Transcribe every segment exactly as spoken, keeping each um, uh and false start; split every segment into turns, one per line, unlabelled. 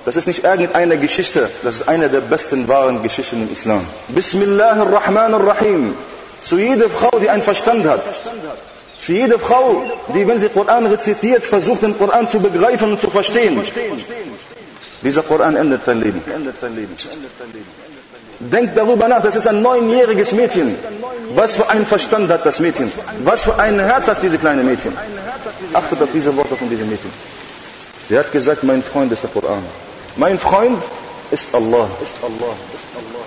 Das ist nicht irgendeine Geschichte, das ist eine der besten wahren Geschichten im Islam. Bismillahirrahmanirrahim. Zu jeder Frau, die einen Verstand hat. Für jede Frau, die, wenn sie Koran rezitiert, versucht, den Koran zu begreifen und zu verstehen. Dieser Koran ändert dein Leben. Denk darüber nach, das ist ein neunjähriges Mädchen. Was für einen Verstand hat das Mädchen? Was für ein Herz hat diese kleine Mädchen? Achtet auf diese Worte von diesem Mädchen. Sie hat gesagt, mein Freund ist der Koran. Mein Freund ist Allah. Ist Allah. Ist Allah.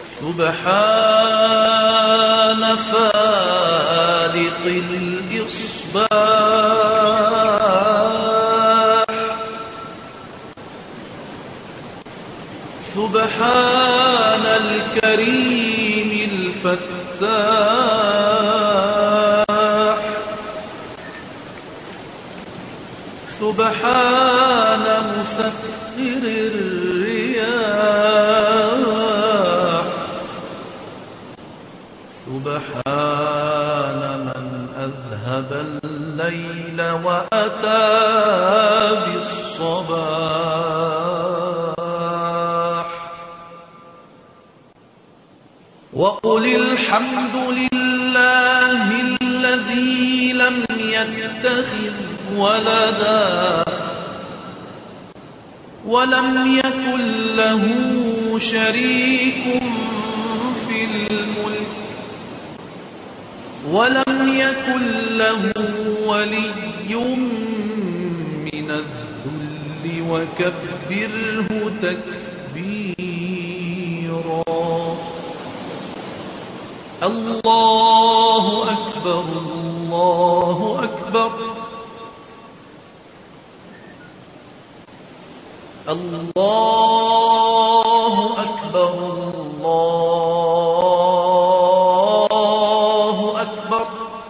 Subhana faliqil isbah. Subhana al-karim al-fattah. Subhana musakhkhir ar-riyah. Subhana man azhaba al-layla wa ata bis-sabah. Wa qulil hamdulillahi alladhi lam yattakhidh ولدا ولم يكن له شريك في الملك ولم يكن له ولي من الذل وكبره تكبيرا. الله أكبر الله أكبر الله أكبر الله أكبر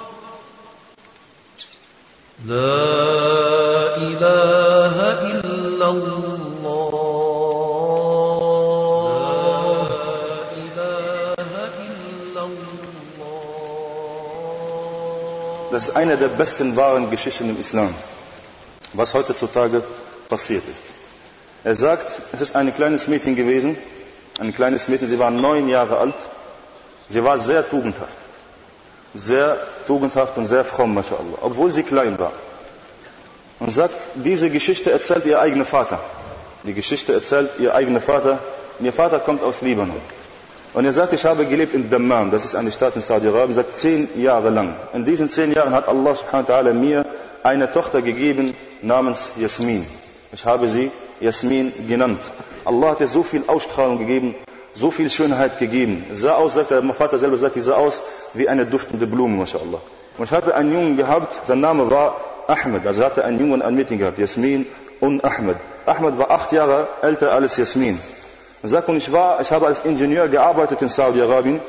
لا إله إلا الله لا إله إلا الله.
Das ist eine der besten wahren Geschichten im Islam, was heutzutage passiert ist. Er sagt, es ist ein kleines Mädchen gewesen, ein kleines Mädchen, sie war neun Jahre alt, sie war sehr tugendhaft, sehr tugendhaft und sehr fromm, mashallah, obwohl sie klein war. Und sagt, diese Geschichte erzählt ihr eigener Vater. Die Geschichte erzählt ihr eigener Vater, und ihr Vater kommt aus Libanon. Und er sagt, ich habe gelebt in Dammam, das ist eine Stadt in Saudi-Arabien, seit zehn Jahre lang. In diesen zehn Jahren hat Allah subhanahu wa ta'ala mir eine Tochter gegeben namens Jasmin. Ich habe sie Jasmin genannt. Allah hat ihr so viel Ausstrahlung gegeben, so viel Schönheit gegeben. Sah aus, sagt er, mein Vater selber sagt, die sah aus wie eine duftende Blume, mashallah. Und ich hatte einen Jungen gehabt, der Name war Ahmed. Also hatte einen Jungen und ein Mädchen gehabt, Jasmin und Ahmed. Ahmed war acht Jahre älter als Jasmin. Er sagt, und ich war, ich habe als Ingenieur gearbeitet in Saudi-Arabien.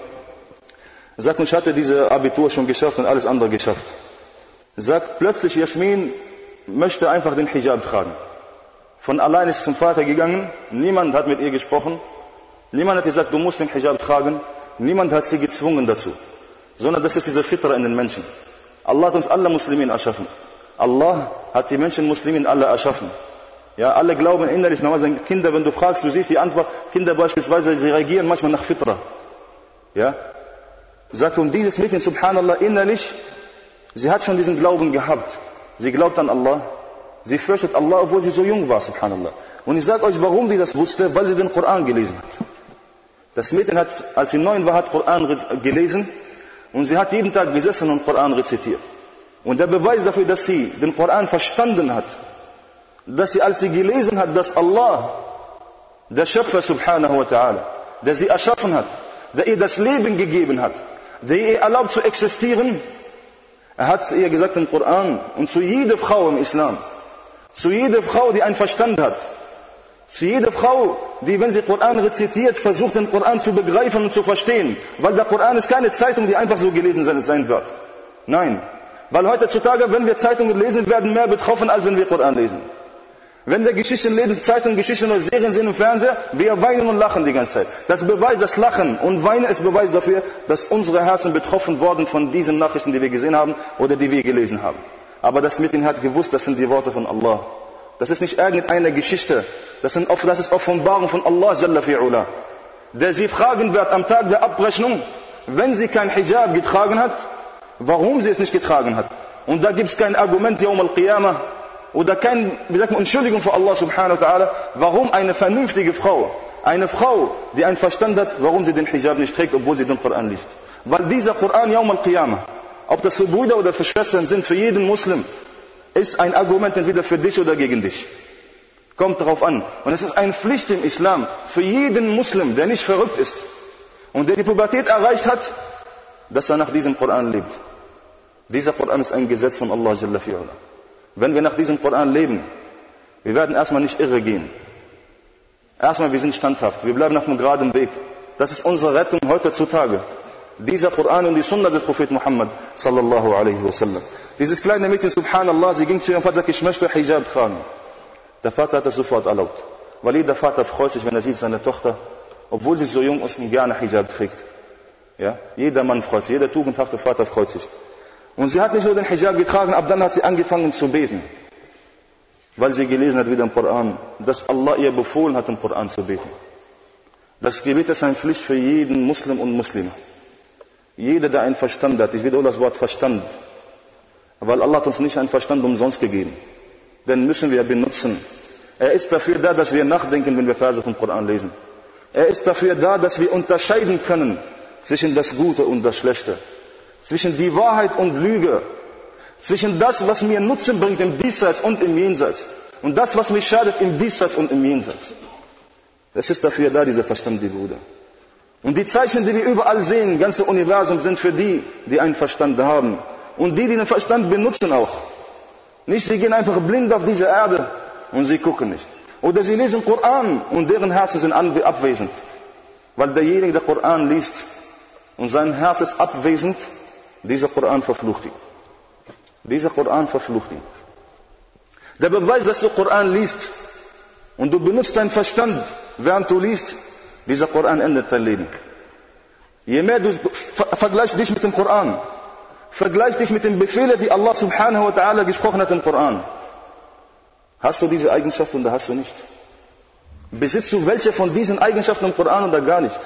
Er sagt, und ich hatte diese Abitur schon geschafft und alles andere geschafft. Er sagt, plötzlich Jasmin möchte einfach den Hijab tragen. Von allein ist sie zum Vater gegangen, niemand hat mit ihr gesprochen, niemand hat gesagt, du musst den Hijab tragen, niemand hat sie gezwungen dazu, sondern das ist diese Fitra in den Menschen. Allah hat uns alle Muslimen erschaffen. Allah hat die Menschen Muslimen alle erschaffen. Ja, alle glauben innerlich, normalerweise Kinder, wenn du fragst, du siehst die Antwort, Kinder beispielsweise, sie reagieren manchmal nach Fitra. Ja, sagt, und dieses Mädchen, subhanallah, innerlich, sie hat schon diesen Glauben gehabt. Sie glaubt an Allah. Sie fürchtet Allah, obwohl sie so jung war, subhanallah. Und ich sage euch, warum sie das wusste, weil sie den Koran gelesen hat. Das Mädchen hat, als sie neun war, hat Koran gelesen und sie hat jeden Tag gesessen und Koran rezitiert. Und der Beweis dafür, dass sie den Koran verstanden hat, dass sie, als sie gelesen hat, dass Allah, der Schöpfer subhanahu wa ta'ala, der sie erschaffen hat, der ihr das Leben gegeben hat, der ihr erlaubt zu existieren, er hat ihr gesagt im Koran und zu jeder Frau im Islam, zu jeder Frau, die einen Verstand hat, zu jeder Frau, die, wenn sie Koran rezitiert, versucht, den Koran zu begreifen und zu verstehen. Weil der Koran ist keine Zeitung, die einfach so gelesen sein wird. Nein. Weil heutzutage, wenn wir Zeitungen lesen, werden mehr betroffen, als wenn wir Koran lesen. Wenn wir Geschichten lesen, Zeitungen, Geschichten oder Serien sehen im Fernseher, wir weinen und lachen die ganze Zeit. Das Beweis, das Lachen und Weinen ist Beweis dafür, dass unsere Herzen betroffen wurden von diesen Nachrichten, die wir gesehen haben oder die wir gelesen haben. Aber das Mädchen hat gewusst, das sind die Worte von Allah. Das ist nicht irgendeine Geschichte. Das, sind, das ist Offenbarung von Allah Jalla fi'ula, der sie fragen wird am Tag der Abrechnung, wenn sie kein Hijab getragen hat, warum sie es nicht getragen hat. Und da gibt es kein Argument Yawm al-Qiyamah oder keine, wie sagt man, Entschuldigung für Allah subhanahu wa ta'ala, warum eine vernünftige Frau, eine Frau, die einen Verstand hat, warum sie den Hijab nicht trägt, obwohl sie den Koran liest. Weil dieser Koran Yawm al-Qiyamah, ob das für Brüder oder für Schwestern sind, für jeden Muslim, ist ein Argument entweder für dich oder gegen dich. Kommt darauf an. Und es ist eine Pflicht im Islam für jeden Muslim, der nicht verrückt ist und der die Pubertät erreicht hat, dass er nach diesem Koran lebt. Dieser Koran ist ein Gesetz von Allah Jalla fi'ala. Wenn wir nach diesem Koran leben, wir werden erstmal nicht irre gehen. Erstmal, wir sind standhaft, wir bleiben auf einem geraden Weg. Das ist unsere Rettung heutzutage. Dieser Koran und die Sunna des Propheten Muhammad sallallahu alaihi wasallam. Dieses kleine Mädchen, subhanallah, sie ging zu ihrem Vater und sagte, ich möchte Hijab tragen. Der Vater hat das sofort erlaubt. Weil jeder Vater freut sich, wenn er sieht, seine Tochter, obwohl sie so jung ist, gerne Hijab trägt. Ja? Jeder Mann freut sich, jeder tugendhafte Vater freut sich. Und sie hat nicht nur den Hijab getragen, ab dann hat sie angefangen zu beten. Weil sie gelesen hat wieder im Koran, dass Allah ihr befohlen hat, im Koran zu beten. Das Gebet ist eine Pflicht für jeden Muslim und Muslime. Jeder, der einen Verstand hat, ich wiederhole das Wort Verstand, weil Allah hat uns nicht einen Verstand umsonst gegeben. Den müssen wir benutzen. Er ist dafür da, dass wir nachdenken, wenn wir Verse vom Koran lesen. Er ist dafür da, dass wir unterscheiden können zwischen das Gute und das Schlechte. Zwischen die Wahrheit und Lüge. Zwischen das, was mir Nutzen bringt im Diesseits und im Jenseits. Und das, was mir schadet im Diesseits und im Jenseits. Das ist dafür da, dieser Verstand, die Brüder. Und die Zeichen, die wir überall sehen, im ganzen Universum, sind für die, die einen Verstand haben. Und die, die den Verstand benutzen auch. Nicht, sie gehen einfach blind auf diese Erde und sie gucken nicht. Oder sie lesen Koran und deren Herzen sind abwesend. Weil derjenige, der Koran liest und sein Herz ist abwesend, dieser Koran verflucht ihn. Dieser Koran verflucht ihn. Der Beweis, dass du Koran liest und du benutzt deinen Verstand, während du liest, dieser Koran endet dein Leben. Je mehr du vergleichst dich mit dem Koran, vergleich dich mit den Befehlen, die Allah subhanahu wa ta'ala gesprochen hat im Koran. Hast du diese Eigenschaften oder hast du nicht? Besitzt du welche von diesen Eigenschaften im Koran oder gar nicht?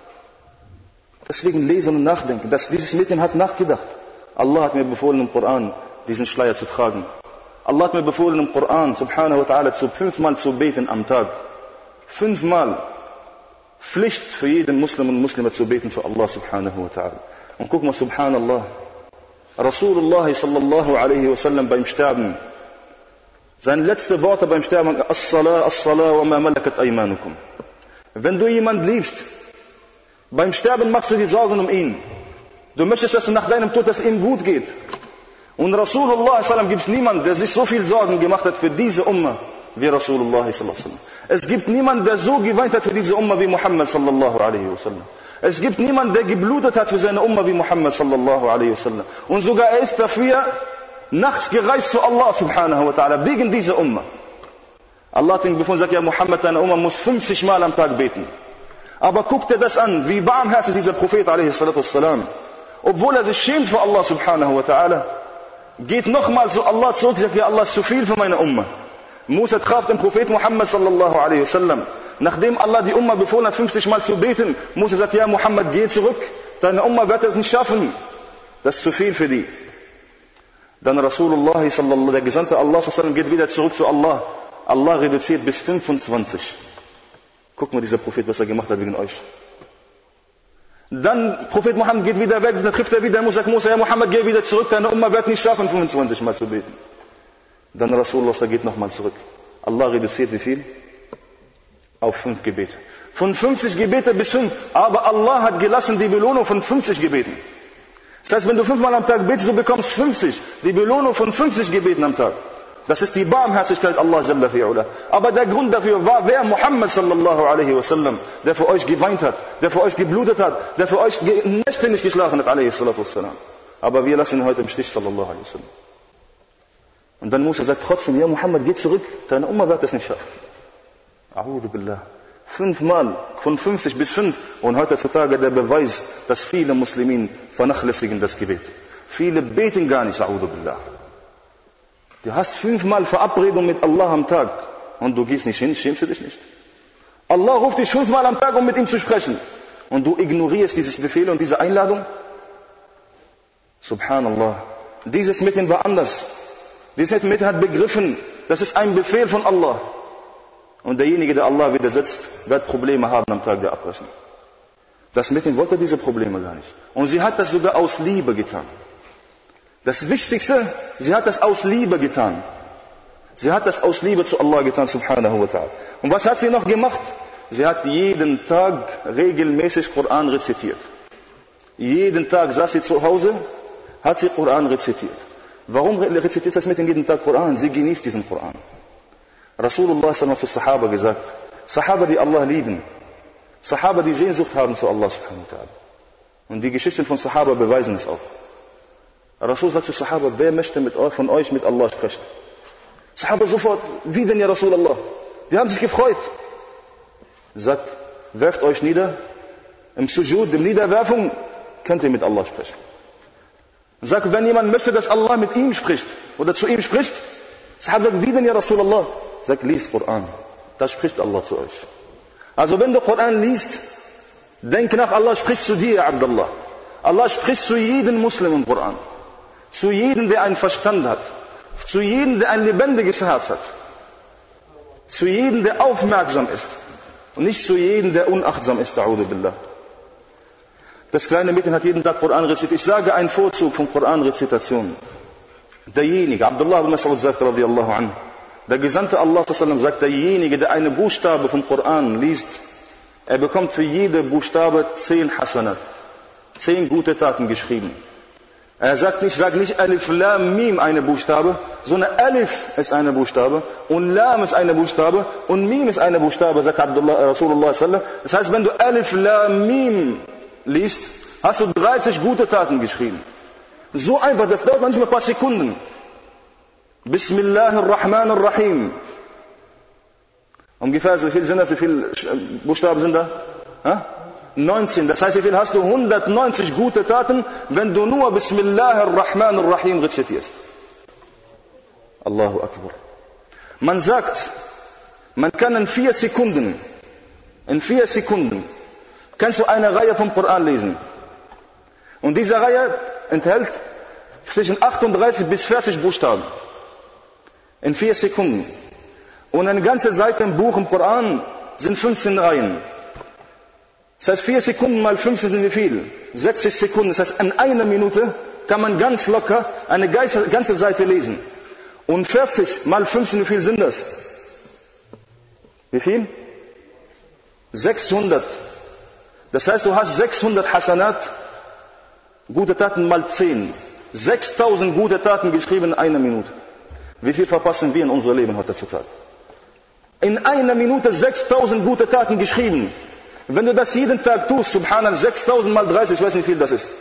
Deswegen lesen und nachdenken. Das, dieses Mädchen hat nachgedacht. Allah hat mir befohlen im Koran, diesen Schleier zu tragen. Allah hat mir befohlen im Koran, subhanahu wa ta'ala, zu fünfmal zu beten am Tag. Fünfmal. Pflicht für jeden Muslim und Muslime zu beten für Allah subhanahu wa ta'ala. Und guck mal, subhanallah. Rasulullah sallallahu alaihi wasallam beim Sterben. Seine letzten Worte beim Sterben, As-Salah, As-Salah wa ma malakat aymanukum. Wenn du jemanden liebst, beim Sterben machst du die Sorgen um ihn. Du möchtest, dass nach deinem Tod, dass es ihm gut geht. Und Rasulullah sallam gibt es niemanden, der sich so viel Sorgen gemacht hat für diese Umma wie Rasulullah sallam. Es gibt niemanden, der so geweint hat für diese Umma wie Muhammad sallallahu alaihi wasallam. Es gibt niemanden, der geblutet hat für seine Umma wie Muhammad sallallahu alaihi wasallam. Und sogar er ist dafür nachts gereist zu Allah subhanahu wa ta'ala, wegen dieser Umma. Allah hat ihn befohlen, sagt, ja Muhammad, deine Umma muss fünfzig Mal am Tag beten. Aber guck dir das an, wie barmherzig dieser Prophet alaihi salatu wassalam, obwohl er sich schämt für Allah subhanahu wa ta'ala, geht nochmal zu Allah zurück, sagt, ja Allah, ist zu viel für meine Umma. Musa traf den Prophet Muhammad sallallahu alaihi wasallam. Nachdem Allah die Umma befohlen hat, fünfzig Mal zu beten, Musa sagt, ja Muhammad, geh zurück, deine Umma wird es nicht schaffen. Das ist zu viel für die. Dann Rasulullah sallallahu, der Gesandte Allah sallallahu, geht wieder zurück zu Allah. Allah reduziert bis fünfundzwanzig. Guck mal, dieser Prophet, was er gemacht hat wegen euch. Dann Prophet Muhammad geht wieder weg, dann trifft er wieder Musa, sagt Musa, ja Muhammad, geh wieder zurück, deine Umma wird nicht schaffen, fünfundzwanzig Mal zu beten. Dann Rasulullah geht nochmal zurück. Allah reduziert wie viel? Auf fünf Gebete. Von fünfzig Gebete bis fünf. Aber Allah hat gelassen die Belohnung von fünfzig Gebeten. Das heißt, wenn du fünfmal am Tag betest, du bekommst fünfzig. Die Belohnung von fünfzig Gebeten am Tag. Das ist die Barmherzigkeit Allah Jalla fi'ula. Aber der Grund dafür war, wer Muhammad sallallahu alaihi wasallam, der für euch geweint hat, der für euch geblutet hat, der für euch Nächte nicht geschlafen hat, alaihi salatu wassalam. Aber wir lassen ihn heute im Stich, sallallahu alaihi wasallam. Und dann Musa sagt trotzdem, ja Muhammad, geh zurück, deine Umma wird es nicht schaffen. A'udhu billah. Fünfmal, von fünfzig bis fünf. Und heutzutage der Beweis, dass viele Muslimen vernachlässigen das Gebet. Viele beten gar nicht, A'udhu billah. Du hast fünfmal Verabredung mit Allah am Tag und du gehst nicht hin, schämst du dich nicht? Allah ruft dich fünfmal am Tag, um mit ihm zu sprechen. Und du ignorierst dieses Befehl und diese Einladung? Subhanallah. Dieses Mädchen war anders. Dieses Mädchen hat begriffen, das ist ein Befehl von Allah. Und derjenige, der Allah widersetzt, wird Probleme haben am Tag der Abrechnung. Das Mädchen wollte diese Probleme gar nicht. Und sie hat das sogar aus Liebe getan. Das Wichtigste, sie hat das aus Liebe getan. Sie hat das aus Liebe zu Allah getan, subhanahu wa ta'ala. Und was hat sie noch gemacht? Sie hat jeden Tag regelmäßig Koran rezitiert. Jeden Tag saß sie zu Hause, hat sie Koran rezitiert. Warum rezitiert das Mädchen jeden Tag Koran? Sie genießt diesen Koran. Rasulullah sallallahu alaihi wasallam Sahaba gesagt, Sahaba, die Allah lieben, Sahaba, die Sehnsucht haben zu Allah subhanahu wa ta'ala. Und die Geschichten von Sahaba beweisen es auch. Rasul sagt zu Sahaba, wer möchte mit euch, von euch mit Allah sprechen? Sahaba sofort, wie denn ja Rasulallah? Die haben sich gefreut. Sagt, werft euch nieder, im Sujud, in Niederwerfung, könnt ihr mit Allah sprechen. Sagt, wenn jemand möchte, dass Allah mit ihm spricht, oder zu ihm spricht, Sahaba sagt, wie denn ja Rasulallah? Sagt, liest Koran, da spricht Allah zu euch. Also wenn du Koran liest, denk nach, Allah spricht zu dir, Abdullah. Allah spricht zu jedem Muslim im Koran. Zu jedem, der einen Verstand hat. Zu jedem, der ein lebendiges Herz hat. Zu jedem, der aufmerksam ist. Und nicht zu jedem, der unachtsam ist, A'udhu billah. Das kleine Mädchen hat jeden Tag Koran rezitiert. Ich sage einen Vorzug von Koran-Rezitation. Derjenige, Abdullah ibn Mas'ud sagt, radiyallahu anhu, der Gesandte Allah sagt, derjenige, der eine Buchstabe vom Koran liest, er bekommt für jede Buchstabe zehn Hasanat. Zehn gute Taten geschrieben. Er sagt nicht, sagt nicht Alif, Lam, Mim eine Buchstabe, sondern Alif ist eine Buchstabe und Lam ist eine Buchstabe und Mim ist eine Buchstabe, sagt Abdullah, Rasulullah sallallahu alaihi wasallam. Das heißt, wenn du Alif, Lam, Mim liest, hast du dreißig gute Taten geschrieben. So einfach, das dauert manchmal ein paar Sekunden. Bismillahirrahmanirrahim. Ungefähr, wie viele sind das, wie viele Buchstaben sind da? Ha? neunzehn. Das heißt, wie viel hast du? hundertneunzig gute Taten, wenn du nur Bismillahirrahmanirrahim rezitierst. Allahu Akbar. Man sagt, man kann in vier Sekunden, in vier Sekunden, kannst du eine Reihe vom Koran lesen. Und diese Reihe enthält zwischen achtunddreißig bis vierzig Buchstaben. In vier Sekunden. Und eine ganze Seite im Buch im Koran sind fünfzehn Reihen. Das heißt, vier Sekunden mal fünfzehn sind wie viel? sechzig Sekunden. Das heißt, in einer Minute kann man ganz locker eine ganze Seite lesen. Und vierzig mal fünfzehn, wie viel sind das? Wie viel? sechshundert. Das heißt, du hast sechshundert Hasanat, gute Taten mal zehn. sechstausend gute Taten geschrieben in einer Minute. Wie viel verpassen wir in unserem Leben heutzutage? In einer Minute sechstausend gute Taten geschrieben. Wenn du das jeden Tag tust, subhanallah, sechstausend mal dreißig, ich weiß nicht, wie viel das ist.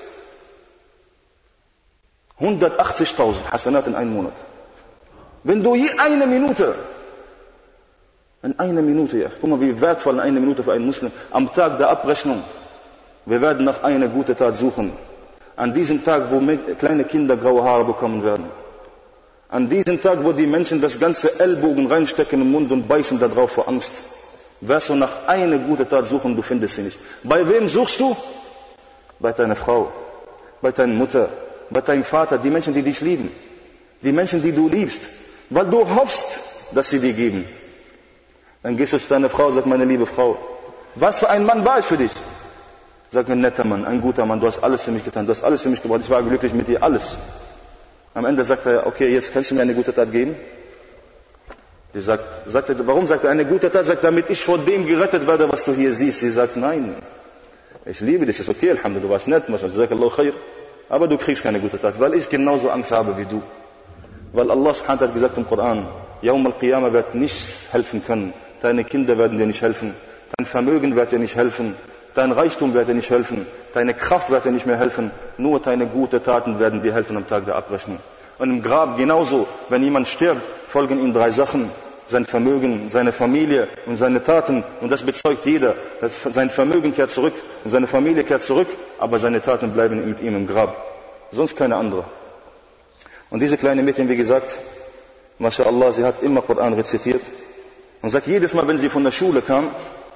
hundertachtzigtausend Hasanat in einem Monat. Wenn du je eine Minute, in einer Minute, ja, guck mal, wie wertvoll eine Minute für einen Muslim, am Tag der Abrechnung, wir werden nach einer guten Tat suchen. An diesem Tag, wo kleine Kinder graue Haare bekommen werden. An diesem Tag, wo die Menschen das ganze Ellbogen reinstecken im Mund und beißen da drauf vor Angst. Wirst du nach einer guten Tat suchen, du findest sie nicht. Bei wem suchst du? Bei deiner Frau, bei deiner Mutter, bei deinem Vater, die Menschen, die dich lieben. Die Menschen, die du liebst. Weil du hoffst, dass sie dir geben. Dann gehst du zu deiner Frau und sagst, meine liebe Frau, was für ein Mann war ich für dich? Sag, ein netter Mann, ein guter Mann, du hast alles für mich getan, du hast alles für mich gebracht, ich war glücklich mit dir, alles. Am Ende sagt er, okay, jetzt kannst du mir eine gute Tat geben? Die sagt, sagt er, warum sagt er eine gute Tat? Sagt, damit ich vor dem gerettet werde, was du hier siehst. Sie sagt, nein, ich liebe dich, ist okay, Alhamdulillah, du warst nett, Jazakallahu khair, aber du kriegst keine gute Tat, weil ich genauso Angst habe wie du. Weil Allah subhanahu wa ta'ala hat gesagt im Koran, Yawm al-Qiyamah wird nicht helfen können, deine Kinder werden dir nicht helfen, dein Vermögen wird dir nicht helfen, dein Reichtum wird dir nicht helfen, deine Kraft wird dir nicht mehr helfen, nur deine guten Taten werden dir helfen am Tag der Abrechnung. Und im Grab genauso, wenn jemand stirbt, folgen ihm drei Sachen. Sein Vermögen, seine Familie und seine Taten. Und das bezeugt jeder. Das, sein Vermögen kehrt zurück und seine Familie kehrt zurück, aber seine Taten bleiben mit ihm im Grab. Sonst keine andere. Und diese kleine Mädchen, wie gesagt, MashaAllah, sie hat immer Koran rezitiert und sagt jedes Mal, wenn sie von der Schule kam,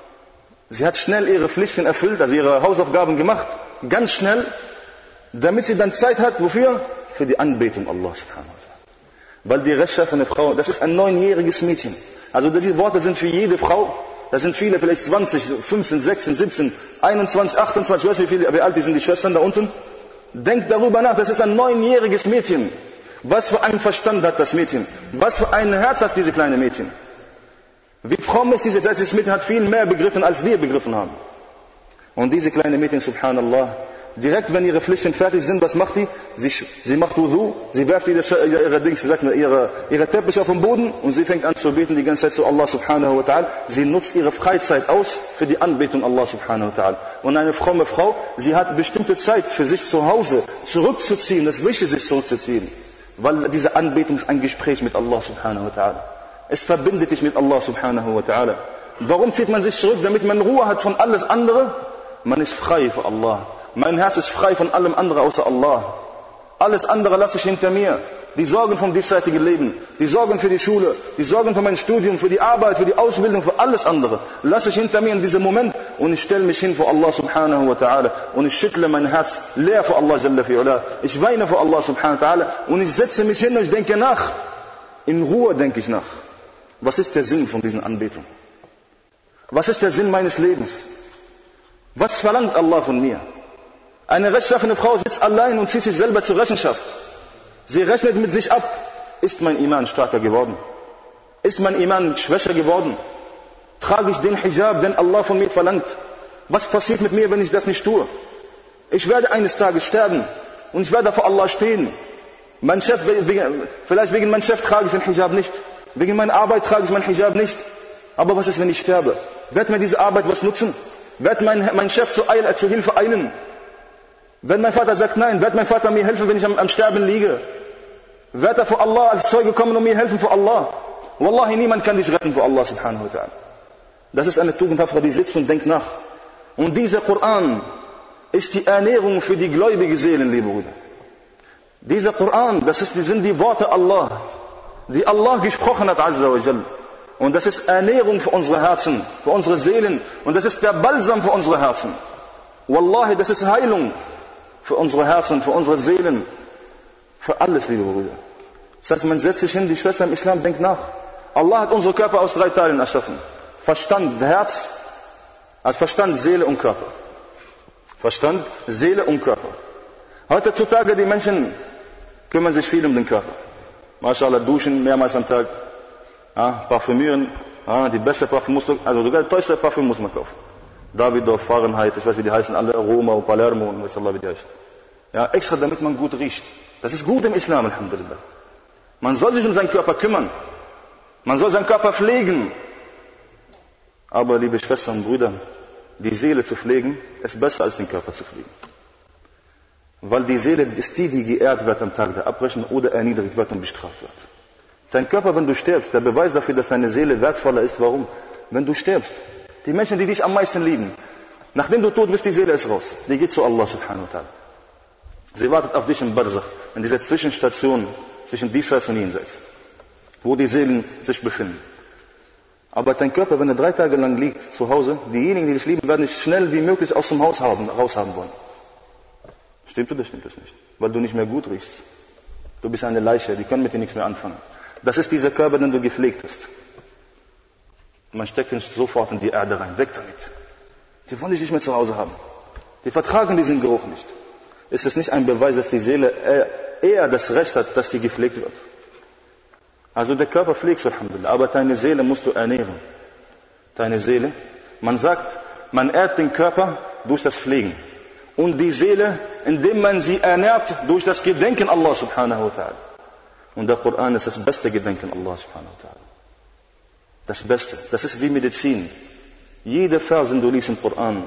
sie hat schnell ihre Pflichten erfüllt, also ihre Hausaufgaben gemacht, ganz schnell, damit sie dann Zeit hat, wofür? Für die Anbetung Allah subhanahu wa ta'ala. Weil die rechtschaffene Frau, das ist ein neunjähriges Mädchen. Also diese Worte sind für jede Frau, das sind viele, vielleicht zwanzig, fünfzehn, sechzehn, siebzehn, einundzwanzig, achtundzwanzig, ich weiß nicht wie viele, wie alt sind die Schwestern da unten. Denkt darüber nach, das ist ein neunjähriges Mädchen. Was für einen Verstand hat das Mädchen? Was für ein Herz hat diese kleine Mädchen? Wie fromm ist dieses, dieses Mädchen hat viel mehr begriffen, als wir begriffen haben. Und diese kleine Mädchen, subhanallah, direkt wenn ihre Pflichten fertig sind, was macht die? Sie, sie macht Wudu, sie werft ihre, ihre Dings, wie sagt man, ihre, ihre Teppich auf den Boden und sie fängt an zu beten die ganze Zeit zu Allah subhanahu wa ta'ala. Sie nutzt ihre Freizeit aus für die Anbetung Allah subhanahu wa ta'ala. Und eine fromme Frau, sie hat bestimmte Zeit für sich zu Hause zurückzuziehen, das ist wichtig, sich zurückzuziehen. Weil diese Anbetung ist ein Gespräch mit Allah subhanahu wa ta'ala. Es verbindet dich mit Allah subhanahu wa ta'ala. Warum zieht man sich zurück? Damit man Ruhe hat von alles andere. Man ist frei für Allah. Mein Herz ist frei von allem anderen außer Allah. Alles andere lasse ich hinter mir. Die Sorgen vom diesseitigen Leben, die Sorgen für die Schule, die Sorgen für mein Studium, für die Arbeit, für die Ausbildung, für alles andere, lasse ich hinter mir in diesem Moment und ich stelle mich hin vor Allah subhanahu wa ta'ala und ich schüttle mein Herz leer vor Allah jalla fi'ala. Ich weine vor Allah subhanahu wa ta'ala und ich setze mich hin und ich denke nach. In Ruhe denke ich nach. Was ist der Sinn von diesen Anbetungen? Was ist der Sinn meines Lebens? Was verlangt Allah von mir? Eine rechtschaffene Frau sitzt allein und zieht sich selber zur Rechenschaft. Sie rechnet mit sich ab. Ist mein Iman stärker geworden? Ist mein Iman schwächer geworden? Trage ich den Hijab, den Allah von mir verlangt? Was passiert mit mir, wenn ich das nicht tue? Ich werde eines Tages sterben und ich werde vor Allah stehen. Mein Chef, vielleicht wegen meinem Chef trage ich den Hijab nicht. Wegen meiner Arbeit trage ich meinen Hijab nicht. Aber was ist, wenn ich sterbe? Wird mir diese Arbeit was nutzen? Wird mein, mein Chef zur, Eil, zur Hilfe eilen? Wenn mein Vater sagt nein, wird mein Vater mir helfen, wenn ich am, am Sterben liege? Wird er vor Allah als Zeuge kommen und mir helfen vor Allah? Wallahi, niemand kann dich retten vor Allah subhanahu wa ta'ala. Das ist eine tugendhafte, die sitzt und denkt nach. Und dieser Koran ist die Ernährung für die gläubigen Seelen, liebe Brüder. Dieser Koran, das ist, sind die Worte Allah, die Allah gesprochen hat, azza wa jal. Und das ist Ernährung für unsere Herzen, für unsere Seelen. Und das ist der Balsam für unsere Herzen. Wallahi, das ist Heilung für unsere Herzen, für unsere Seelen, für alles, liebe Brüder. Das heißt, man setzt sich hin, die Schwester im Islam denkt nach. Allah hat unsere Körper aus drei Teilen erschaffen. Verstand, Herz, als Verstand, Seele und Körper. Verstand, Seele und Körper. Heutzutage, die Menschen kümmern sich viel um den Körper. MashaAllah, duschen mehrmals am Tag, ja, parfümieren, ja, die beste Parfüm muss man, also sogar das teuerste Parfüm muss man kaufen. Davidoff, Fahrenheit, ich weiß wie die heißen, alle Aroma und Palermo und was Allah wie die heißen. Ja, extra damit man gut riecht. Das ist gut im Islam, alhamdulillah. Man soll sich um seinen Körper kümmern. Man soll seinen Körper pflegen. Aber, liebe Schwestern und Brüder, die Seele zu pflegen, ist besser als den Körper zu pflegen. Weil die Seele ist die, die geehrt wird am Tag der Abrechnung oder erniedrigt wird und bestraft wird. Dein Körper, wenn du stirbst, der Beweis dafür, dass deine Seele wertvoller ist. Warum? Wenn du stirbst. Die Menschen, die dich am meisten lieben, nachdem du tot bist, die Seele ist raus. Die geht zu Allah subhanahu wa ta'ala. Sie wartet auf dich im Barzakh, in dieser Zwischenstation zwischen diesseits und jenseits, wo die Seelen sich befinden. Aber dein Körper, wenn er drei Tage lang liegt zu Hause, diejenigen, die dich lieben, werden dich schnell wie möglich aus dem Haus haben, raushaben wollen. Stimmt oder stimmt das nicht? Weil du nicht mehr gut riechst. Du bist eine Leiche, die können mit dir nichts mehr anfangen. Das ist dieser Körper, den du gepflegt hast. Man steckt ihn sofort in die Erde rein, weg damit. Die wollen dich nicht mehr zu Hause haben. Die vertragen diesen Geruch nicht. Ist es nicht ein Beweis, dass die Seele eher das Recht hat, dass die gepflegt wird? Also der Körper pflegst du, alhamdulillah, aber deine Seele musst du ernähren. Deine Seele, man sagt, man ehrt den Körper durch das Pflegen. Und die Seele, indem man sie ernährt, durch das Gedenken Allah subhanahu wa ta'ala. Und der Koran ist das beste Gedenken Allah subhanahu wa ta'ala. Das Beste. Das ist wie Medizin. Jeder Vers, den du liest im Koran,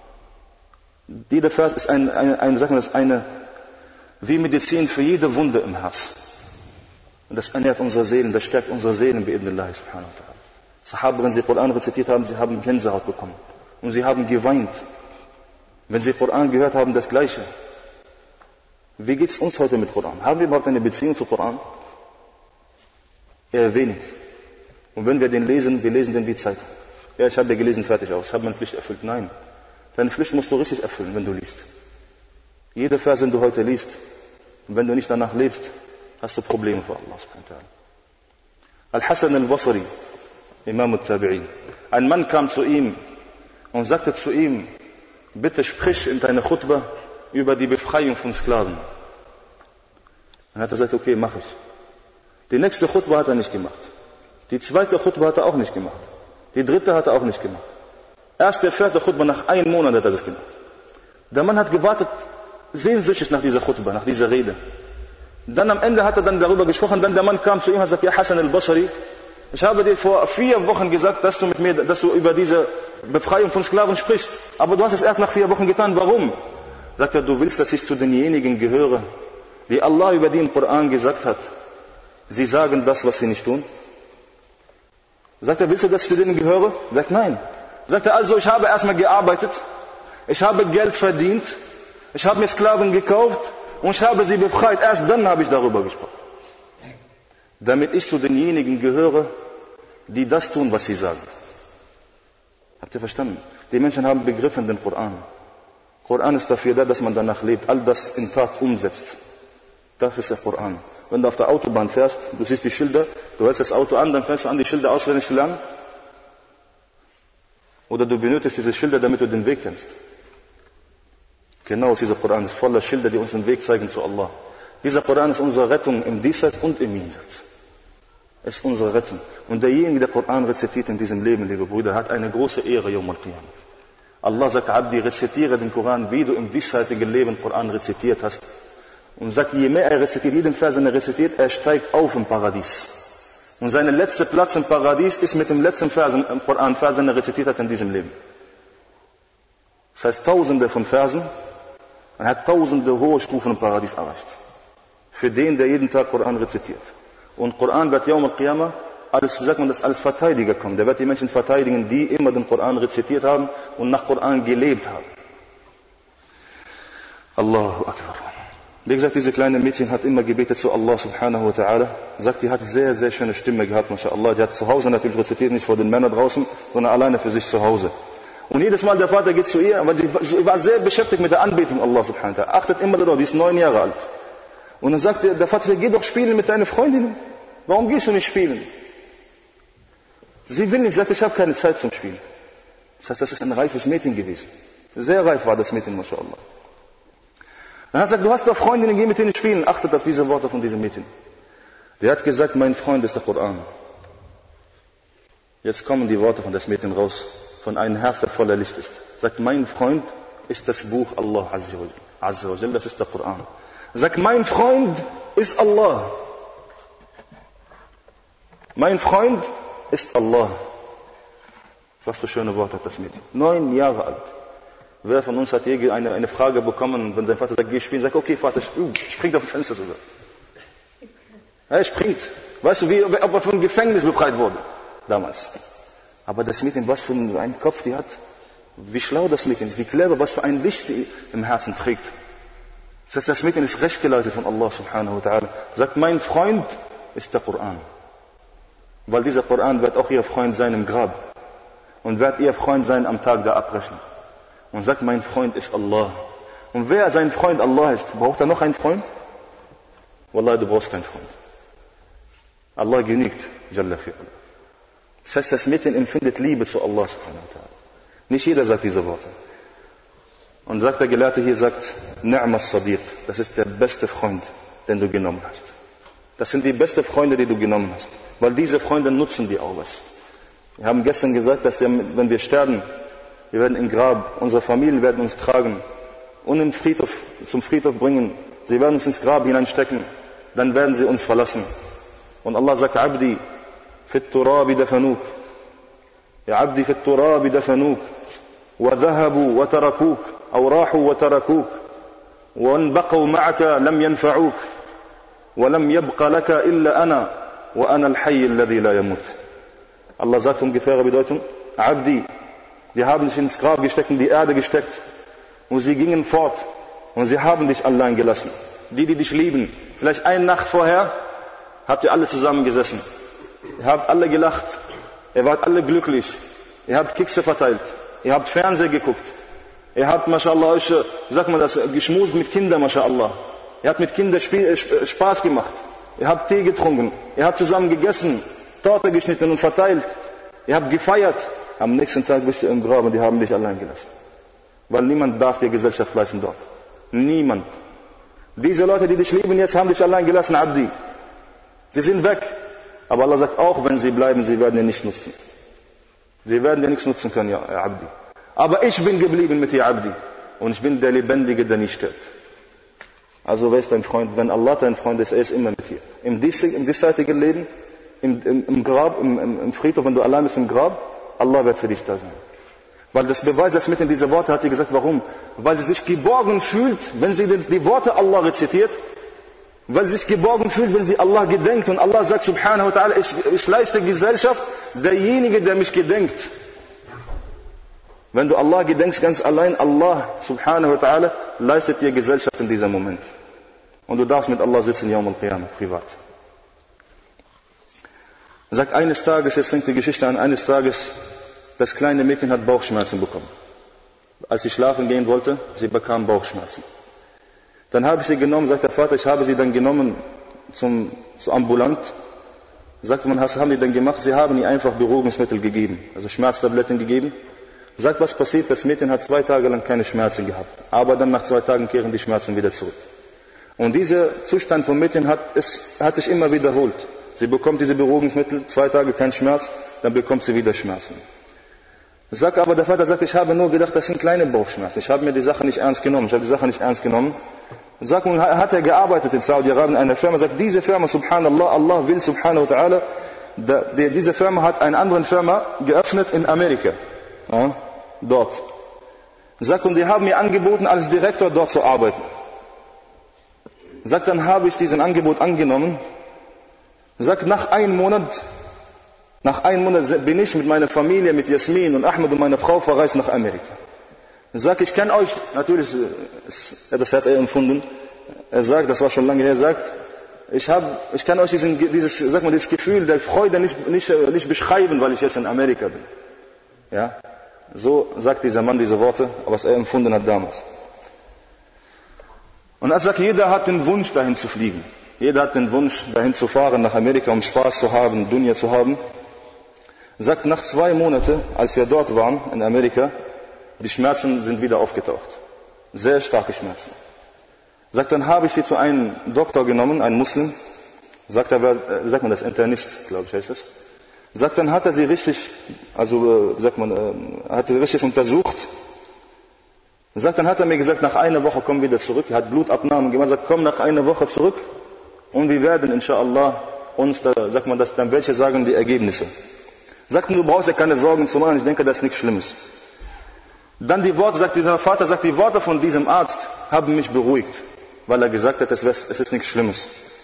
jeder Vers ist ein, ein, ein, sagen wir das, eine, wie Medizin für jede Wunde im Herz. Und das ernährt unsere Seelen, das stärkt unsere Seelen, bi'idhnillah subhanahu wa ta'ala. Sahaba, wenn sie Koran rezitiert haben, sie haben Gänsehaut bekommen. Und sie haben geweint. Wenn sie Koran gehört haben, das Gleiche. Wie geht es uns heute mit Koran? Haben wir überhaupt eine Beziehung zu Koran? Eher wenig. Und wenn wir den lesen, wir lesen den wie Zeit. Ja, ich habe gelesen, fertig aus. Ich habe meine Pflicht erfüllt. Nein. Deine Pflicht musst du richtig erfüllen, wenn du liest. Jeder Vers, den du heute liest, und wenn du nicht danach lebst, hast du Probleme vor Allah subhanahu wa ta'ala. Al-Hasan al-Basri, Imam al-Tabi'in. Ein Mann kam zu ihm und sagte zu ihm, bitte sprich in deiner Khutbah über die Befreiung von Sklaven. Dann hat er gesagt, okay, mach ich. Die nächste Khutbah hat er nicht gemacht. Die zweite Khutbah hat er auch nicht gemacht. Die dritte hat er auch nicht gemacht. Erst der vierte Khutbah, nach einem Monat hat er das gemacht. Der Mann hat gewartet, sehnsüchtig nach dieser Khutbah, nach dieser Rede. Dann am Ende hat er dann darüber gesprochen, dann der Mann kam zu ihm und hat gesagt, ja Hasan al-Basri, ich habe dir vor vier Wochen gesagt, dass du mit mir, dass du über diese Befreiung von Sklaven sprichst, aber du hast es erst nach vier Wochen getan. Warum? Sagt er, du willst, dass ich zu denjenigen gehöre, die Allah über die im Koran gesagt hat, sie sagen das, was sie nicht tun? Sagt er, willst du, dass ich zu denen gehöre? Sagt nein. Sagt er, also ich habe erstmal gearbeitet, ich habe Geld verdient, ich habe mir Sklaven gekauft und ich habe sie befreit. Erst dann habe ich darüber gesprochen. Damit ich zu denjenigen gehöre, die das tun, was sie sagen. Habt ihr verstanden? Die Menschen haben begriffen den Koran. Koran ist dafür da, dass man danach lebt, all das in Tat umsetzt. Dafür ist der Koran. Wenn du auf der Autobahn fährst, du siehst die Schilder, du hältst das Auto an, dann fängst du an, die Schilder auswendig zu lernen. Oder du benötigst diese Schilder, damit du den Weg kennst. Genau, dieser Koran ist voller Schilder, die uns den Weg zeigen zu Allah. Dieser Koran ist unsere Rettung im Diesseits und im Jenseits. Es ist unsere Rettung. Und derjenige, der Koran rezitiert in diesem Leben, liebe Brüder, hat eine große Ehre, Yawm al-Qiyamah. Allah sagt, Abdi, rezitiere den Koran, wie du im diesseitigen Leben Koran rezitiert hast. Und sagt, je mehr er rezitiert, jeden Vers, den er rezitiert, er steigt auf im Paradies. Und sein letzter Platz im Paradies ist mit dem letzten Vers im Koran, Vers, den er rezitiert hat in diesem Leben. Das heißt, tausende von Versen, er hat tausende hohe Stufen im Paradies erreicht. Für den, der jeden Tag Koran rezitiert. Und Koran wird Yawm al-Qiyamah, alles, wie sagt man das, als Verteidiger kommen. Der wird die Menschen verteidigen, die immer den Koran rezitiert haben und nach Koran gelebt haben. Allahu Akbar. Wie gesagt, diese kleine Mädchen hat immer gebetet zu Allah subhanahu wa ta'ala. Sagt, die hat sehr, sehr schöne Stimme gehabt, mashallah. Die hat zu Hause natürlich rezitiert, nicht vor den Männern draußen, sondern alleine für sich zu Hause. Und jedes Mal der Vater geht zu ihr, weil sie war sehr beschäftigt mit der Anbetung Allah subhanahu wa ta'ala. Achtet immer darauf, die ist neun Jahre alt. Und dann sagt der, der Vater, geh doch spielen mit deinen Freundinnen. Warum gehst du nicht spielen? Sie will nicht, sagt, ich habe keine Zeit zum Spielen. Das heißt, das ist ein reifes Mädchen gewesen. Sehr reif war das Mädchen, mashallah. Dann hat er gesagt, du hast doch Freundinnen, geh mit denen spielen. Achtet auf diese Worte von diesem Mädchen. Der hat gesagt, mein Freund ist der Koran. Jetzt kommen die Worte von das Mädchen raus, von einem Herz, der voller Licht ist. Sagt, mein Freund ist das Buch Allah Azza wa Jalla, das ist der Koran. Sagt, mein Freund ist Allah. Mein Freund ist Allah. Was für schöne Worte hat das Mädchen. Neun Jahre alt. Wer von uns hat je eine, eine Frage bekommen, wenn sein Vater sagt, geh spielen, sagt, okay Vater, uh, springt auf das Fenster sogar. Er springt. Weißt du, wie, ob er vom Gefängnis befreit wurde? Damals. Aber das Mädchen, was für einen Kopf die hat, wie schlau das Mädchen ist, wie clever, was für ein Licht die im Herzen trägt. Das heißt, das Mädchen ist recht geleitet von Allah subhanahu wa ta'ala. Sagt, mein Freund ist der Koran. Weil dieser Koran wird auch ihr Freund sein im Grab. Und wird ihr Freund sein am Tag der Abrechnung. Und sagt, mein Freund ist Allah. Und wer sein Freund Allah ist, braucht er noch einen Freund? Wallah, du brauchst keinen Freund. Allah genügt. Jalla fi'ala. Das heißt, das Mädchen empfindet Liebe zu Allah subhanahu wa ta'ala. Nicht jeder sagt diese Worte. Und sagt der Gelehrte hier, sagt, Ni'ma Sadiq, das ist der beste Freund, den du genommen hast. Das sind die besten Freunde, die du genommen hast. Weil diese Freunde nutzen dir auch was. Wir haben gestern gesagt, dass wir, wenn wir sterben, wir werden im Grab, unsere Familien werden uns tragen und im Friedhof, zum Friedhof bringen. Sie werden uns ins Grab hineinstecken, dann werden sie uns verlassen. Und Allah sagt, Abdi, fit turabi dafanuk. Ja Abdi, fit turabi dafanuk. Wa dhahabu wa tarakuk. Aw rahu wa tarakuk. Wa an baqaw ma'aka lam yanfa'uk. Wa lam yabqa laka illa ana. Wa ana al-hayy alladhi la yamut. Allah sagt ungefähre Bedeutung, Abdi, wir haben dich ins Grab gesteckt, in die Erde gesteckt und sie gingen fort und sie haben dich allein gelassen. Die, die dich lieben, vielleicht eine Nacht vorher habt ihr alle zusammen gesessen Ihr habt alle gelacht. Ihr wart alle glücklich. Ihr habt Kekse verteilt. Ihr habt Fernsehen geguckt. Ihr habt, mashallah, euch, wie sagt man das, geschmust mit Kindern, mashallah. Ihr habt mit Kindern Spaß gemacht. Ihr habt Tee getrunken. Ihr habt zusammen gegessen, Torte geschnitten und verteilt. Ihr habt gefeiert. Am nächsten Tag bist du im Grab und die haben dich allein gelassen. Weil niemand darf dir Gesellschaft leisten dort. Niemand. Diese Leute, die dich lieben jetzt, haben dich allein gelassen, Abdi. Sie sind weg. Aber Allah sagt auch, wenn sie bleiben, sie werden dir nichts nutzen. Sie werden dir nichts nutzen können, ja, Abdi. Aber ich bin geblieben mit dir, Abdi. Und ich bin der Lebendige, der nicht stirbt. Also wer ist dein Freund? Wenn Allah dein Freund ist, er ist immer mit dir. Im, dies, im diesseitigen Leben, im, im, im Grab, im, im, im Friedhof, wenn du allein bist im Grab, Allah wird für dich da sein. Weil das Beweis, das mit in diese Worte hat, die gesagt, warum? Weil sie sich geborgen fühlt, wenn sie die, die Worte Allah rezitiert, weil sie sich geborgen fühlt, wenn sie Allah gedenkt. Und Allah sagt, subhanahu wa ta'ala, ich, ich leiste Gesellschaft, derjenige, der mich gedenkt. Wenn du Allah gedenkst, ganz allein, Allah, subhanahu wa ta'ala, leistet dir Gesellschaft in diesem Moment. Und du darfst mit Allah sitzen, Yawm al-Qiyamah, privat. Er sagt, eines Tages, jetzt fängt die Geschichte an, eines Tages, das kleine Mädchen hat Bauchschmerzen bekommen. Als sie schlafen gehen wollte, sie bekam Bauchschmerzen. Dann habe ich sie genommen, sagt der Vater, ich habe sie dann genommen zum, zum Ambulant. Sagt man, was haben die denn gemacht? Sie haben ihr einfach Beruhigungsmittel gegeben, also Schmerztabletten gegeben. Sagt, was passiert? Das Mädchen hat zwei Tage lang keine Schmerzen gehabt. Aber dann nach zwei Tagen kehren die Schmerzen wieder zurück. Und dieser Zustand vom Mädchen hat, es, hat sich immer wiederholt. Sie bekommt diese Beruhigungsmittel, zwei Tage kein Schmerz, dann bekommt sie wieder Schmerzen. Sagt aber, der Vater sagt, ich habe nur gedacht, das sind kleine Bauchschmerzen. Ich habe mir die Sache nicht ernst genommen. Ich habe die Sache nicht ernst genommen. Sagt, und hat er gearbeitet in Saudi-Arabien in einer Firma. Sagt, diese Firma, subhanallah, Allah will, subhanahu wa ta'ala, diese Firma hat eine andere Firma geöffnet in Amerika. Ja, dort. Sagt, und die haben mir angeboten, als Direktor dort zu arbeiten. Sagt, dann habe ich diesen Angebot angenommen. Sagt, nach einem Monat, nach einem Monat bin ich mit meiner Familie, mit Jasmin und Ahmed und meiner Frau verreist nach Amerika. Sagt, ich kann euch, natürlich, das hat er empfunden, er sagt, das war schon lange her, er sagt, ich, hab, ich kann euch diesen, dieses, sag mal, dieses Gefühl der Freude nicht, nicht, nicht beschreiben, weil ich jetzt in Amerika bin. Ja, so sagt dieser Mann diese Worte, was er empfunden hat damals. Und er sagt, jeder hat den Wunsch, dahin zu fliegen. Jeder hat den Wunsch, dahin zu fahren, nach Amerika, um Spaß zu haben, Dunya zu haben. Er sagt, nach zwei Monaten, als wir dort waren, in Amerika, die Schmerzen sind wieder aufgetaucht. Sehr starke Schmerzen. Er sagt, dann habe ich sie zu einem Doktor genommen, einen Muslim. Sagt er, wie sagt man das, Internist, glaube ich, heißt es. Sagt, dann hat er sie richtig, also, wie sagt man, hat er richtig untersucht. Sagt, dann hat er mir gesagt, nach einer Woche komm wieder zurück. Er hat Blutabnahmen gemacht. Sagt, komm nach einer Woche zurück. Und wir werden, inshallah, uns, da, sagt man das, dann welche sagen die Ergebnisse. Sagt, du brauchst ja keine Sorgen zu machen, ich denke, das ist nichts Schlimmes. Dann die Worte, sagt dieser Vater, sagt, die Worte von diesem Arzt haben mich beruhigt, weil er gesagt hat, es ist nichts Schlimmes.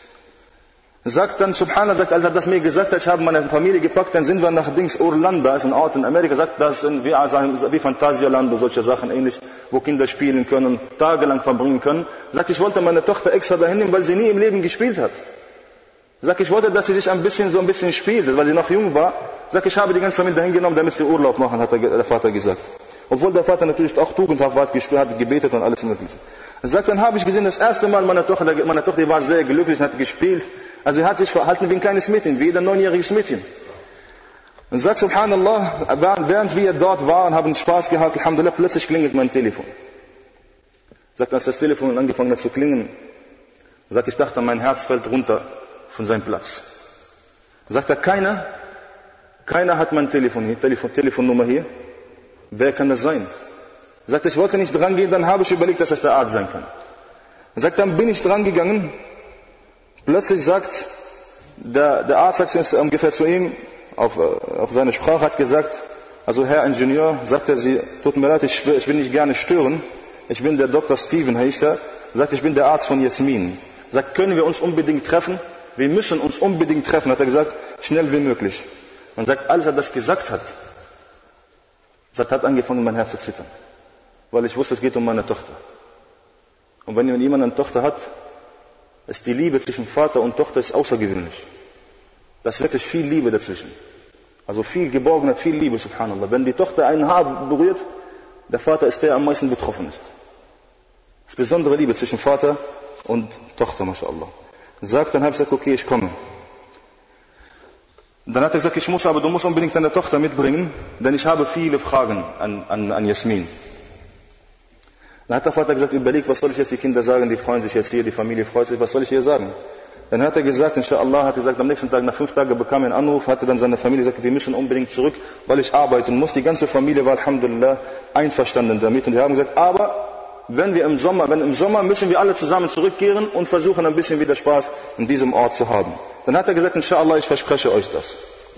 Sagt dann, Subhanallah, sagt, als er das mir gesagt hat, ich habe meine Familie gepackt, dann sind wir nach Dings, Orlando, ist ein Ort in Amerika, sagt, das ist wie, wie Phantasialand und solche Sachen ähnlich, wo Kinder spielen können, tagelang verbringen können. Sagt, ich wollte meine Tochter extra dahin nehmen, weil sie nie im Leben gespielt hat. Sagt, ich wollte, dass sie sich ein bisschen, so ein bisschen spielt, weil sie noch jung war. Sagt, ich habe die ganze Familie dahin genommen, damit sie Urlaub machen, hat der Vater gesagt. Obwohl der Vater natürlich auch tugendhaft war, hat gebetet und alles Mögliche. Er sagt, dann habe ich gesehen, das erste Mal meine Tochter, meine Tochter die war sehr glücklich und hat gespielt. Also sie hat sich verhalten wie ein kleines Mädchen, wie ein neunjähriges Mädchen. Und sagt, subhanallah, während wir dort waren, haben Spaß gehabt, alhamdulillah, plötzlich klingelt mein Telefon. Sagt, als das Telefon angefangen hat zu klingen, sagt, ich dachte, mein Herz fällt runter von seinem Platz. Sagt er, keiner, keiner hat mein Telefon hier, Telefon, Telefonnummer hier. Wer kann das sein? Sagt, ich wollte nicht dran gehen, dann habe ich überlegt, dass das der Arzt sein kann. Sagt, dann bin ich dran gegangen. Plötzlich sagt, der, der Arzt sagt ungefähr zu ihm, auf, auf seine Sprache hat gesagt, also Herr Ingenieur, sagt er, Sie, tut mir leid, ich, ich will nicht gerne stören. Ich bin der Doktor Steven, heißt er. Sagt, ich bin der Arzt von Jasmin. Sagt, können wir uns unbedingt treffen? Wir müssen uns unbedingt treffen, hat er gesagt, schnell wie möglich. Und sagt, als er das gesagt hat, sagt, hat angefangen, mein Herz zu zittern. Weil ich wusste, es geht um meine Tochter. Und wenn jemand eine Tochter hat, ist die Liebe zwischen Vater und Tochter ist außergewöhnlich. Das ist wirklich viel Liebe dazwischen. Also viel Geborgenheit, viel Liebe, subhanallah. Wenn die Tochter ein Haar berührt, der Vater ist der, der am meisten betroffen ist. Das ist besondere Liebe zwischen Vater und Tochter, mashallah. Sagt, dann habe ich gesagt, okay, ich komme. Dann hat er gesagt, ich muss aber, du musst unbedingt deine Tochter mitbringen, denn ich habe viele Fragen an, an, an Jasmin. Dann hat der Vater gesagt, überlegt, was soll ich jetzt die Kinder sagen, die freuen sich jetzt hier, die Familie freut sich, was soll ich ihr sagen? Dann hat er gesagt, inshallah, hat er gesagt, am nächsten Tag, nach fünf Tagen bekam er einen Anruf, hatte dann seine Familie gesagt, wir müssen unbedingt zurück, weil ich arbeiten muss. Die ganze Familie war, alhamdulillah, einverstanden damit. Und die haben gesagt, aber wenn wir im Sommer, wenn im Sommer müssen wir alle zusammen zurückkehren und versuchen ein bisschen wieder Spaß in diesem Ort zu haben. Dann hat er gesagt, inshallah, ich verspreche euch das.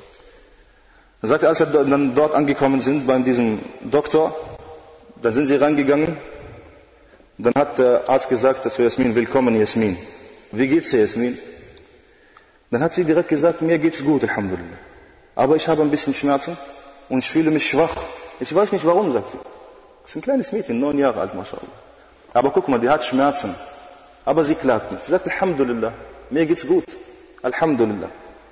Dann sagte er, als er dann dort angekommen sind, bei diesem Doktor, dann sind sie reingegangen. Dann hat der Arzt gesagt zu Jasmin, willkommen Jasmin. Wie geht's dir, Jasmin? Dann hat sie direkt gesagt, mir geht's gut, alhamdulillah. Aber ich habe ein bisschen Schmerzen und ich fühle mich schwach. Ich weiß nicht warum, sagt sie. Das ist ein kleines Mädchen, neun Jahre alt, mashallah. Aber guck mal, die hat Schmerzen. Aber sie klagt nicht. Sie sagt, alhamdulillah, mir geht's gut. Alhamdulillah.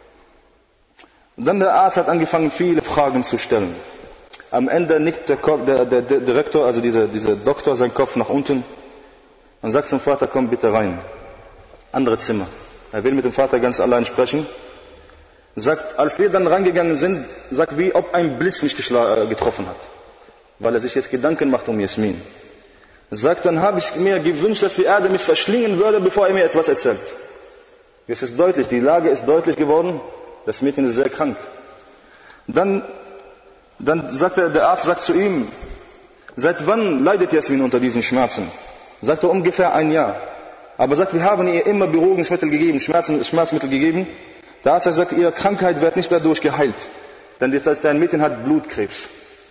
Und dann der Arzt hat angefangen, viele Fragen zu stellen. Am Ende nickt der, der, der, der Direktor, also dieser, dieser Doktor, seinen Kopf nach unten und sagt zum Vater, komm bitte rein. Andere Zimmer. Er will mit dem Vater ganz allein sprechen. Sagt, als wir dann reingegangen sind, sagt, wie ob ein Blitz mich getroffen hat. Weil er sich jetzt Gedanken macht um Jasmin. Sagt, dann habe ich mir gewünscht, dass die Erde mich verschlingen würde, bevor er mir etwas erzählt. Es ist deutlich, die Lage ist deutlich geworden, das Mädchen ist sehr krank. Dann, dann sagt er, der Arzt sagt zu ihm, seit wann leidet Jasmin unter diesen Schmerzen? Sagt er, ungefähr ein Jahr. Aber sagt, wir haben ihr immer Beruhigungsmittel gegeben, Schmerzen, Schmerzmittel gegeben. Der Arzt sagt, ihre Krankheit wird nicht dadurch geheilt. Denn dein Mädchen hat Blutkrebs.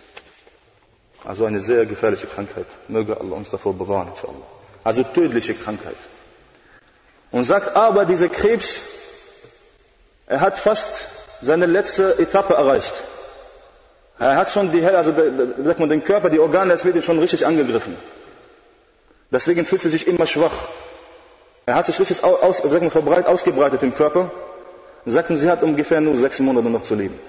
Also eine sehr gefährliche Krankheit. Möge Allah uns davor bewahren, inshallah. Also tödliche Krankheit. Und sagt, aber dieser Krebs, er hat fast seine letzte Etappe erreicht. Er hat schon die, also sagt man, den Körper, die Organe des Mädchens schon richtig angegriffen. Deswegen fühlt sie sich immer schwach. Er hat sich richtig aus, sagt man, verbreitet, ausgebreitet im Körper. Und sagten, sie hat ungefähr nur sechs Monate noch zu leben.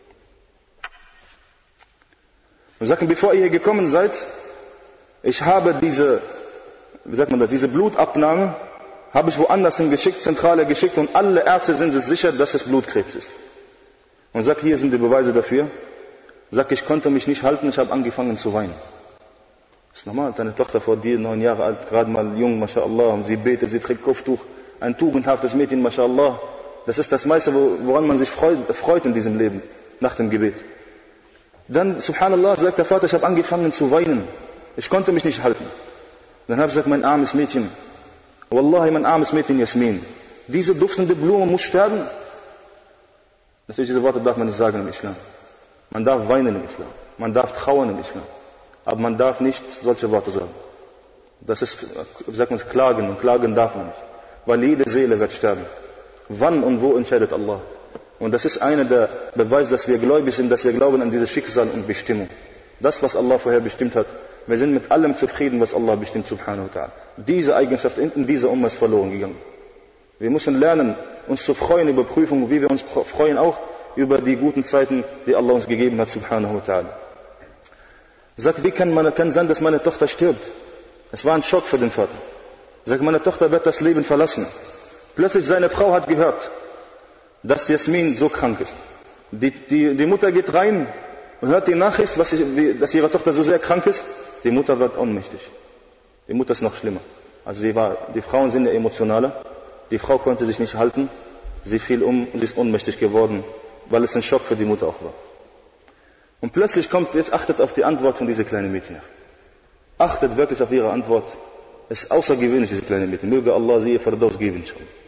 Und sagten, bevor ihr hier gekommen seid, ich habe diese, wie sagt man das, diese Blutabnahme, habe ich woanders hingeschickt, Zentrale geschickt und alle Ärzte sind sich sicher, dass es Blutkrebs ist. Und sagt, hier sind die Beweise dafür. Sagt, ich konnte mich nicht halten, ich habe angefangen zu weinen. Das ist normal, deine Tochter vor dir, neun Jahre alt, gerade mal jung, mashallah, und sie betet, sie trägt Kopftuch, ein tugendhaftes Mädchen, mashallah. Das ist das meiste, woran man sich freut, freut in diesem Leben, nach dem Gebet. Dann, subhanallah, sagt der Vater, ich habe angefangen zu weinen. Ich konnte mich nicht halten. Dann habe ich gesagt, mein armes Mädchen, Wallahi, mein armes Mädchen Jasmin, diese duftende Blume muss sterben. Natürlich, diese Worte darf man nicht sagen im Islam. Man darf weinen im Islam. Man darf trauern im Islam. Aber man darf nicht solche Worte sagen. Das ist, wie sagt man es, klagen. Und klagen darf man nicht. Weil jede Seele wird sterben. Wann und wo entscheidet Allah? Und das ist einer der Beweise, dass wir gläubig sind, dass wir glauben an dieses Schicksal und Bestimmung. Das, was Allah vorher bestimmt hat. Wir sind mit allem zufrieden, was Allah bestimmt, subhanahu wa ta'ala. Diese Eigenschaft in dieser Umma ist verloren gegangen. Wir müssen lernen, uns zu freuen über Prüfungen, wie wir uns freuen auch über die guten Zeiten, die Allah uns gegeben hat, subhanahu wa ta'ala. Sagt, wie kann man kann sein, dass meine Tochter stirbt? Es war ein Schock für den Vater. Sagt, meine Tochter wird das Leben verlassen. Plötzlich seine Frau hat gehört, dass Jasmin so krank ist. Die, die, die Mutter geht rein und hört die Nachricht, was sie, dass ihre Tochter so sehr krank ist. Die Mutter wird ohnmächtig. Die Mutter ist noch schlimmer. Also sie war, die Frauen sind ja emotionaler. Die Frau konnte sich nicht halten. Sie fiel um und sie ist ohnmächtig geworden, weil es ein Schock für die Mutter auch war. Und plötzlich kommt, jetzt achtet auf die Antwort von dieser kleinen Mädchen. Achtet wirklich auf ihre Antwort. Es ist außergewöhnlich, diese kleine Mädchen. Möge Allah sie ihr Firdaus geben.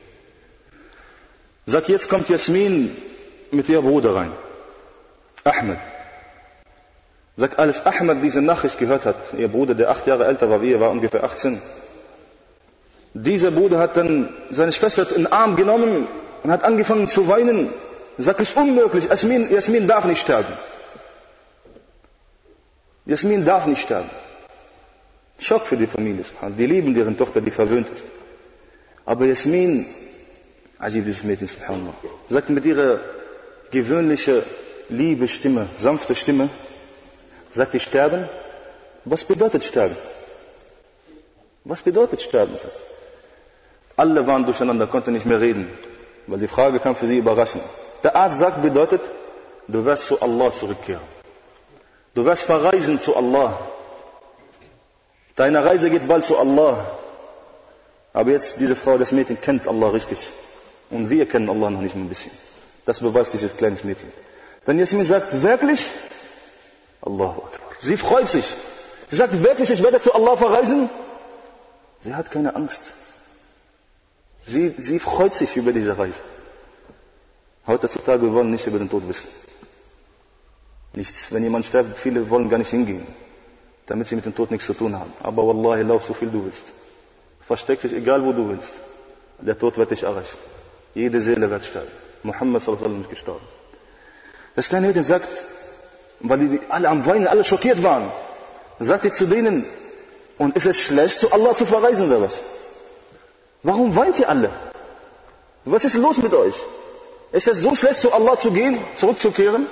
Sagt, jetzt kommt Jasmin mit ihrem Bruder rein. Ahmed. Sagt, als Ahmed diese Nachricht gehört hat, ihr Bruder, der acht Jahre älter war wie er, war ungefähr achtzehn. Dieser Bruder hat dann seine Schwester in den Arm genommen und hat angefangen zu weinen. Sagt, es ist unmöglich, Jasmin, Jasmin darf nicht sterben. Jasmin darf nicht sterben. Schock für die Familie. Die lieben deren Tochter, die verwöhnt ist. Aber Jasmin Ajib, dieses Mädchen, subhanallah. Sagt mit ihrer gewöhnlichen, liebe Stimme, sanfte Stimme, sagt, ich sterben. Was bedeutet sterben? Was bedeutet sterben? Alle waren durcheinander, konnten nicht mehr reden, weil die Frage kam für sie überraschend. Der Arzt sagt, bedeutet, du wirst zu Allah zurückkehren. Du wirst verreisen zu Allah. Deine Reise geht bald zu Allah. Aber jetzt, diese Frau, das Mädchen kennt Allah richtig. Und wir kennen Allah noch nicht mal ein bisschen. Das beweist dieses kleine Mädchen. Wenn Jasmin sagt, wirklich? Allahu Akbar. Sie freut sich. Sie sagt, wirklich, ich werde zu Allah verreisen? Sie hat keine Angst. Sie, sie freut sich über diese Reise. Heutzutage wollen nicht über den Tod wissen. Nichts. Wenn jemand stirbt, viele wollen gar nicht hingehen, damit sie mit dem Tod nichts zu tun haben. Aber Wallahi, lauf so viel du willst. Versteck dich, egal wo du willst. Der Tod wird dich erreichen. Jede Seele wird sterben. Muhammad sallallahu alaihi wasallam ist gestorben. Das kleine Mädchen sagt, weil die alle am Weinen, alle schockiert waren, sagt sie zu denen, und ist es schlecht, zu Allah zu verreisen oder was? Warum weint ihr alle? Was ist los mit euch? Ist es so schlecht, zu Allah zu gehen, zurückzukehren?